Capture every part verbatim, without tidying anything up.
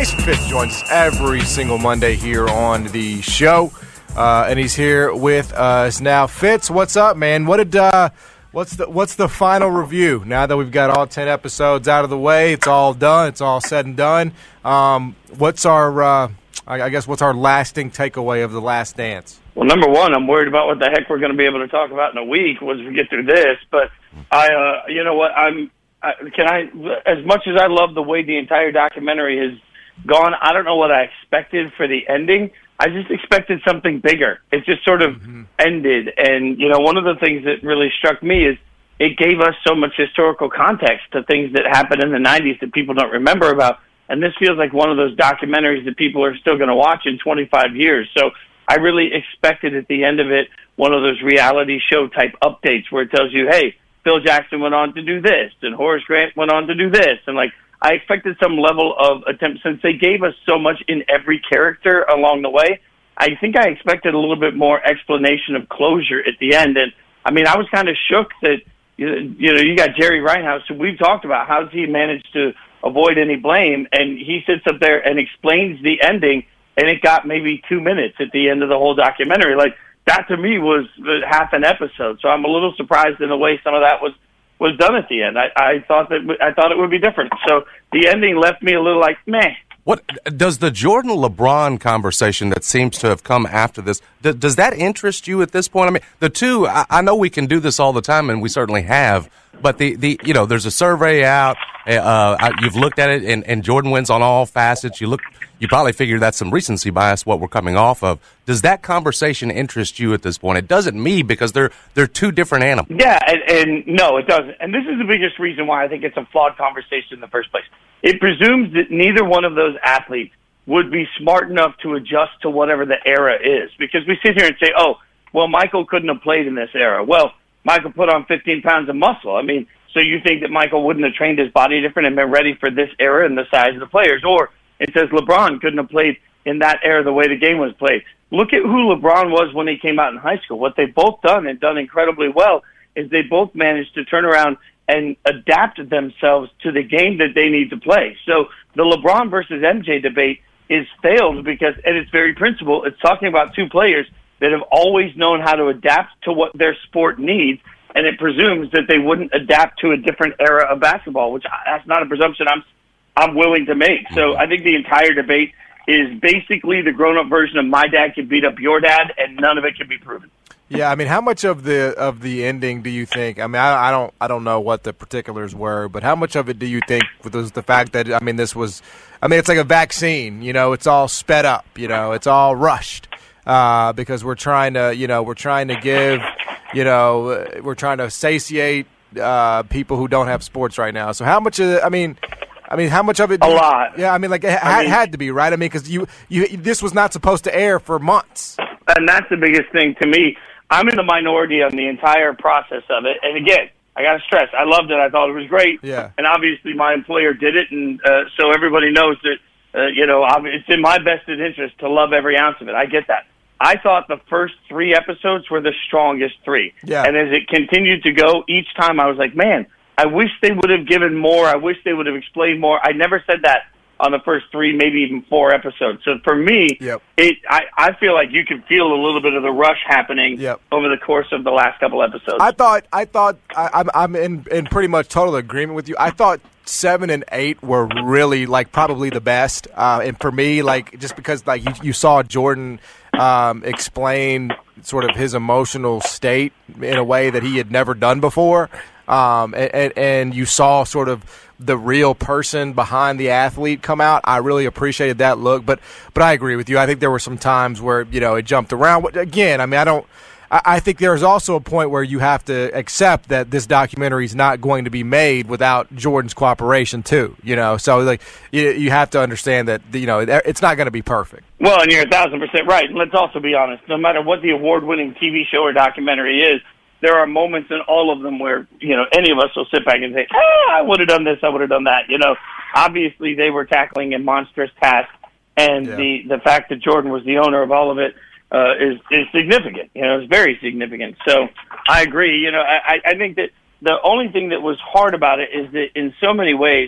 Jason Fitz joins us every single Monday here on the show, uh, and he's here with us now. Fitz, what's up, man? What did uh, what's the what's the final review now that we've got all ten episodes out of the way? It's all done. It's all said and done. Um, what's our uh, I guess what's our lasting takeaway of The Last Dance? Well, number one, I'm worried about what the heck we're going to be able to talk about in a week once we get through this. But I, uh, you know what, I'm. I, can I? As much as I love the way the entire documentary has gone, I don't know what I expected for the ending. I just expected something bigger. It just sort of mm-hmm. ended. And, you know, one of the things that really struck me is it gave us so much historical context to things that happened in the nineties that people don't remember about. And this feels like one of those documentaries that people are still going to watch in twenty-five years. So I really expected at the end of it one of those reality show type updates where it tells you, hey, Phil Jackson went on to do this, and Horace Grant went on to do this. And, like, I expected some level of attempt, since they gave us so much in every character along the way. I think I expected a little bit more explanation of closure at the end. And, I mean, I was kind of shook that, you know, you got Jerry Reinhouse, who we've talked about. How's he managed to avoid any blame? And he sits up there and explains the ending, and it got maybe two minutes at the end of the whole documentary. Like, that to me was half an episode. So I'm a little surprised in the way some of that was, was done at the end. I, I thought that I thought it would be different. So the ending left me a little like, meh. What does the Jordan LeBron conversation that seems to have come after this, th- does that interest you at this point? I mean, the two, I, I know we can do this all the time, and we certainly have, but the, the you know, there's a survey out, uh, you've looked at it, and, and Jordan wins on all facets. You look, you probably figure that's some recency bias, what we're coming off of. Does that conversation interest you at this point? It doesn't me, because they're they're two different animals. Yeah, and, and no, it doesn't. And this is the biggest reason why I think it's a flawed conversation in the first place. It presumes that neither one of those athletes would be smart enough to adjust to whatever the era is. Because we sit here and say, oh, well, Michael couldn't have played in this era. Well, Michael put on fifteen pounds of muscle. I mean, so you think that Michael wouldn't have trained his body different and been ready for this era and the size of the players? Or it says LeBron couldn't have played in that era the way the game was played. Look at who LeBron was when he came out in high school. What they've both done and done incredibly well is they both managed to turn around and adapt themselves to the game that they need to play. So the LeBron versus M J debate is failed because, at its very principle, it's talking about two players that have always known how to adapt to what their sport needs, and it presumes that they wouldn't adapt to a different era of basketball, which that's not a presumption I'm I'm willing to make. So I think the entire debate is basically the grown-up version of my dad could beat up your dad, and none of it can be proven. Yeah, I mean, how much of the of the ending do you think? I mean, I, I don't I don't know what the particulars were, but how much of it do you think was the fact that, I mean, this was, I mean, it's like a vaccine. You know, it's all sped up. You know, it's all rushed uh, because we're trying to, you know, we're trying to give, you know, we're trying to satiate uh, people who don't have sports right now. So how much of it, I mean. I mean, how much of it? A lot. Yeah, I mean, like, it ha- I mean, had to be, right? I mean, because you, you, this was not supposed to air for months. And that's the biggest thing to me. I'm in the minority on the entire process of it. And again, I got to stress, I loved it. I thought it was great. Yeah. And obviously my employer did it, and uh, so everybody knows that, uh, you know, it's in my vested interest to love every ounce of it. I get that. I thought the first three episodes were the strongest three. Yeah. And as it continued to go, each time I was like, man, I wish they would have given more. I wish they would have explained more. I never said that on the first three, maybe even four episodes. So for me, yep. it I, I feel like you can feel a little bit of the rush happening yep. over the course of the last couple episodes. I thought I thought I, I'm I'm in in pretty much total agreement with you. I thought seven and eight were really, like, probably the best. Uh, and for me, like, just because, like, you, you saw Jordan um, explain sort of his emotional state in a way that he had never done before. Um, and, and you saw sort of the real person behind the athlete come out. I really appreciated that look, but but I agree with you. I think there were some times where, you know, it jumped around. Again, I mean, I don't. I think there's also a point where you have to accept that this documentary is not going to be made without Jordan's cooperation too. You know, so like you, you have to understand that, you know, it's not going to be perfect. Well, and you're a thousand percent right. And let's also be honest. No matter what the award-winning T V show or documentary is, there are moments in all of them where, you know, any of us will sit back and say, ah, I would have done this, I would have done that. You know, obviously they were tackling a monstrous task, and yeah. the, the fact that Jordan was the owner of all of it uh, is, is significant. You know, it's very significant. So I agree. You know, I, I think that the only thing that was hard about it is that in so many ways,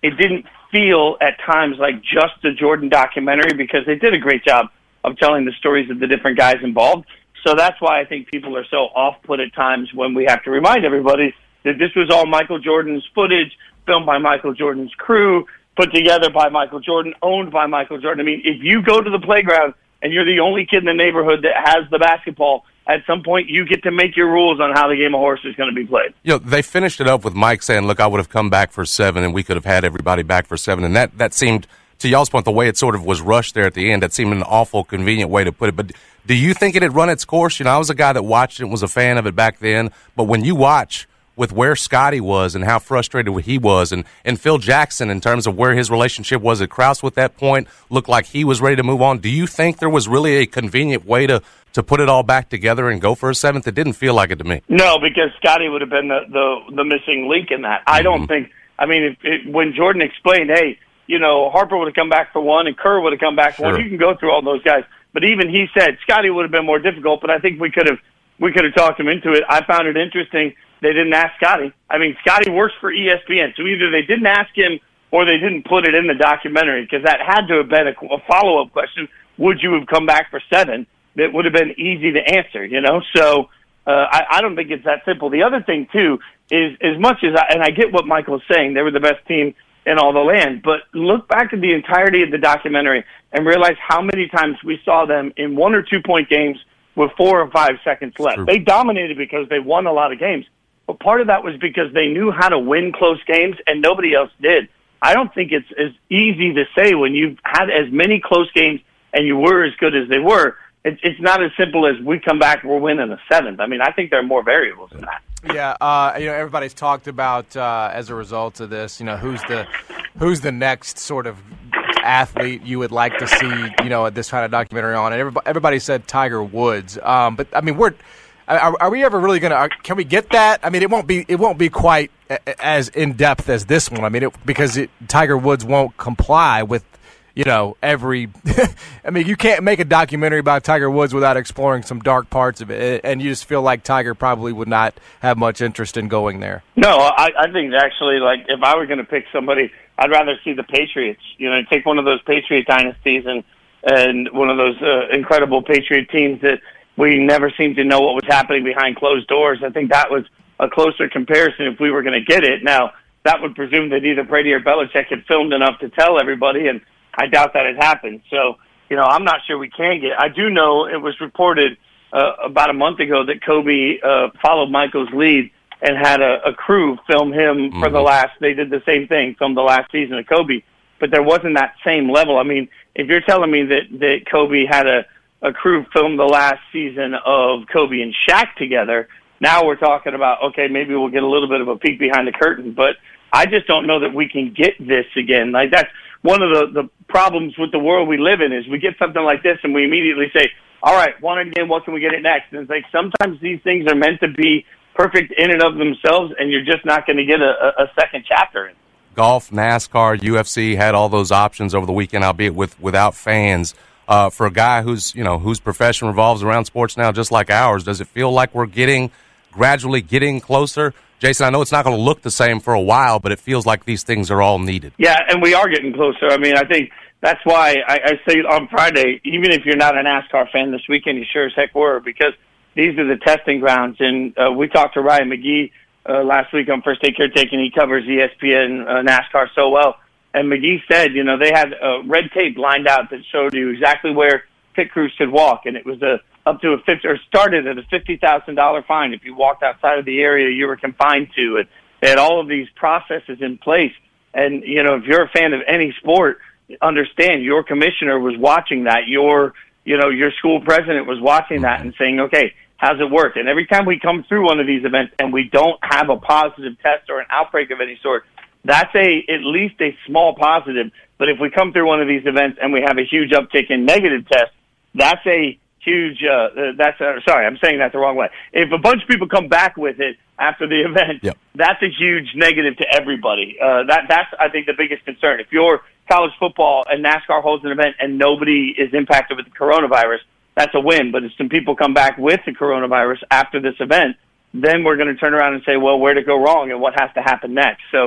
it didn't feel at times like just the Jordan documentary, because they did a great job of telling the stories of the different guys involved. So that's why I think people are so off-put at times when we have to remind everybody that this was all Michael Jordan's footage, filmed by Michael Jordan's crew, put together by Michael Jordan, owned by Michael Jordan. I mean, if you go to the playground and you're the only kid in the neighborhood that has the basketball, at some point you get to make your rules on how the game of horse is going to be played. You know, they finished it up with Mike saying, look, I would have come back for seven, and we could have had everybody back for seven. And that, that seemed, to y'all's point, the way it sort of was rushed there at the end, that seemed an awful convenient way to put it. But do you think it had run its course? You know, I was a guy that watched it and was a fan of it back then. But when you watch with where Scottie was and how frustrated he was, and, and Phil Jackson in terms of where his relationship was at Krause at that point, looked like he was ready to move on. Do you think there was really a convenient way to, to put it all back together and go for a seventh? It didn't feel like it to me. No, because Scottie would have been the, the, the missing link in that. I don't mm-hmm. think – I mean, if, if, when Jordan explained, hey, you know, Harper would have come back for one and Kerr would have come back for sure. one, you can go through all those guys. But even he said Scottie would have been more difficult, but I think we could have we could have talked him into it. I found it interesting they didn't ask Scottie. I mean, Scottie works for E S P N, so either they didn't ask him or they didn't put it in the documentary, because that had to have been a, a follow-up question. Would you have come back for seven? That would have been easy to answer, you know? So uh, I, I don't think it's that simple. The other thing, too, is as much as I, and I get what Michael's saying, they were the best team in all the land, but look back at the entirety of the documentary and realize how many times we saw them in one or two-point games with four or five seconds left. True. They dominated because they won a lot of games. But part of that was because they knew how to win close games, and nobody else did. I don't think it's as easy to say when you've had as many close games and you were as good as they were. It's not as simple as we come back and we're winning a seventh. I mean, I think there are more variables than that. Yeah, uh, you know, everybody's talked about uh, as a result of this, you know, who's the who's the next sort of athlete you would like to see, you know, this kind of documentary on. And everybody, everybody said Tiger Woods. Um, but I mean, we're are, are we ever really going to? Can we get that? I mean, it won't be it won't be quite as in depth as this one. I mean, it, because it, Tiger Woods won't comply with, you know, every – I mean, you can't make a documentary about Tiger Woods without exploring some dark parts of it, and you just feel like Tiger probably would not have much interest in going there. No, I, I think actually, like, if I were going to pick somebody, I'd rather see the Patriots. You know, take one of those Patriot dynasties and, and one of those uh, incredible Patriot teams that we never seemed to know what was happening behind closed doors. I think that was a closer comparison if we were going to get it. Now, that would presume that either Brady or Belichick had filmed enough to tell everybody, and I doubt that had happened. So, you know, I'm not sure we can get. I do know it was reported uh, about a month ago that Kobe uh, followed Michael's lead and had a, a crew film him mm-hmm. for the last. They did the same thing, filmed the last season of Kobe, but there wasn't that same level. I mean, if you're telling me that that Kobe had a a crew film the last season of Kobe and Shaq together, now we're talking about, okay, maybe we'll get a little bit of a peek behind the curtain, but I just don't know that we can get this again. Like, that's one of the, the problems with the world we live in, is we get something like this and we immediately say, all right, one again, what can we get it next? And it's like sometimes these things are meant to be perfect in and of themselves, and you're just not going to get a, a second chapter in. Golf, NASCAR, U F C had all those options over the weekend, albeit with without fans. Uh, for a guy who's, you know, whose profession revolves around sports now, just like ours, does it feel like we're getting gradually getting closer? Jason, I know it's not going to look the same for a while, but it feels like these things are all needed. Yeah, and we are getting closer. I mean, I think that's why I, I say on Friday, even if you're not a NASCAR fan this weekend, you sure as heck were, because these are the testing grounds. And uh, we talked to Ryan McGee uh, last week on First Day Caretaking. He covers E S P N uh, NASCAR so well. And McGee said, you know, they had uh, red tape lined out that showed you exactly where pit crews could walk, and it was a up to a fifty or started at a fifty thousand dollar fine if you walked outside of the area you were confined to. And they had all of these processes in place. And you know, if you're a fan of any sport, understand your commissioner was watching that. Your you know your school president was watching that and saying, okay, how's it work? And every time we come through one of these events and we don't have a positive test or an outbreak of any sort, that's a at least a small positive. But if we come through one of these events and we have a huge uptick in negative tests, that's a huge, uh, that's, a, sorry, I'm saying that the wrong way. If a bunch of people come back with it after the event, yep. that's a huge negative to everybody. Uh, that That's, I think, the biggest concern. If you're college football and NASCAR holds an event and nobody is impacted with the coronavirus, that's a win. But if some people come back with the coronavirus after this event, then we're going to turn around and say, well, where'd it go wrong and what has to happen next? So,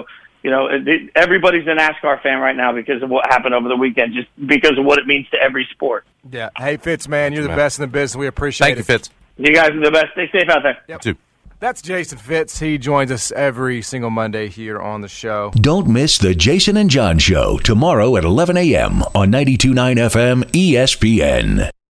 you know, it, everybody's a NASCAR fan right now because of what happened over the weekend, just because of what it means to every sport. Yeah. Hey, Fitz, man, you're the man. best in the business. We appreciate Thank it. you, Fitz. You guys are the best. Stay safe out there. Yep. Too. That's Jason Fitz. He joins us every single Monday here on the show. Don't miss the Jason and John Show tomorrow at eleven a.m. on ninety-two point nine F M E S P N.